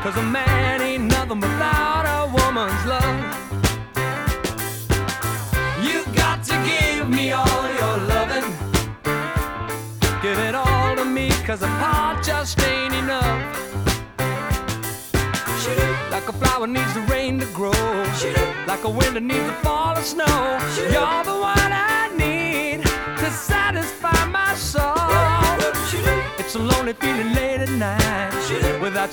'cause a man ain't nothing without a woman's love. You got to give me all your loving. Give it all to me, 'cause a part just ain't enough. Like a flower needs the rain to grow, like a winter needs the fall of snow. You're the one I need to satisfy my soul. It's a lonely feeling late at night without